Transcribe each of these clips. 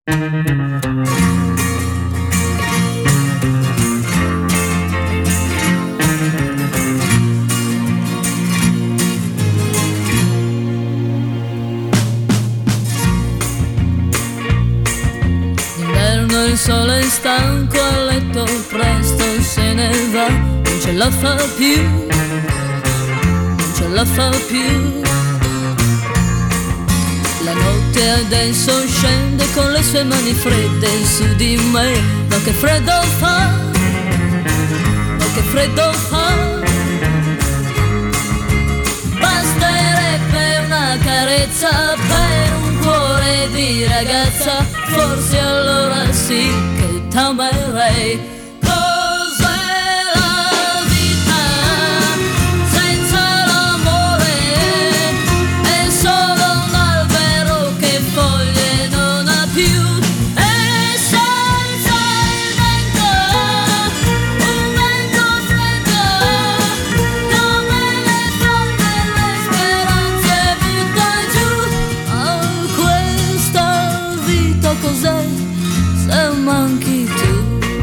Il sole è stanco a letto, presto se ne va, non ce la fa più, non ce la fa più. La notte adesso scende con le sue mani fredde su di me, ma che freddo fa, ma che freddo fa. Basterebbe una carezza per un cuore di ragazza, forse allora sì che t'amerei. Cos'è la vita senza l'amore? È solo un albero che foglie non ha più, e senza il vento, un vento freddo, come le forme le speranze butta giù. Oh, questa vita cos'è se manchi tu?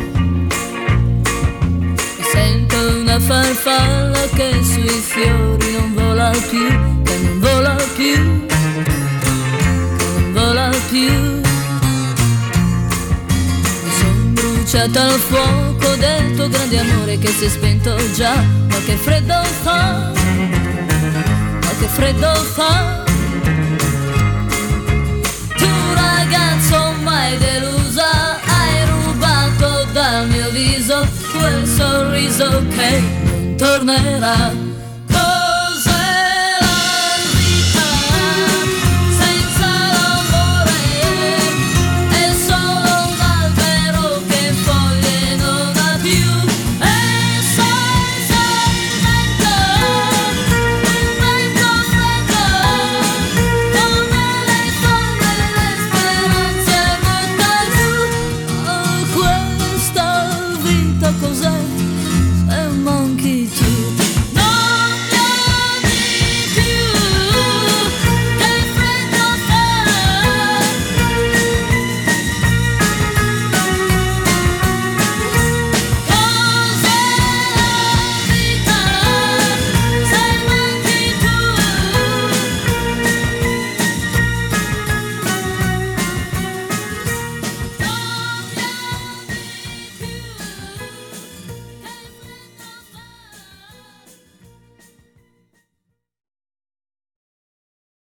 Mi sento una farfalla che sui fiori non vola più, che non vola più, che non vola più. Mi son bruciata al fuoco del tuo grande amore che si è spento già, ma che freddo fa, ma che freddo fa. Tu ragazzo mai delusa, hai rubato dal mio viso quel sorriso che non tornerà.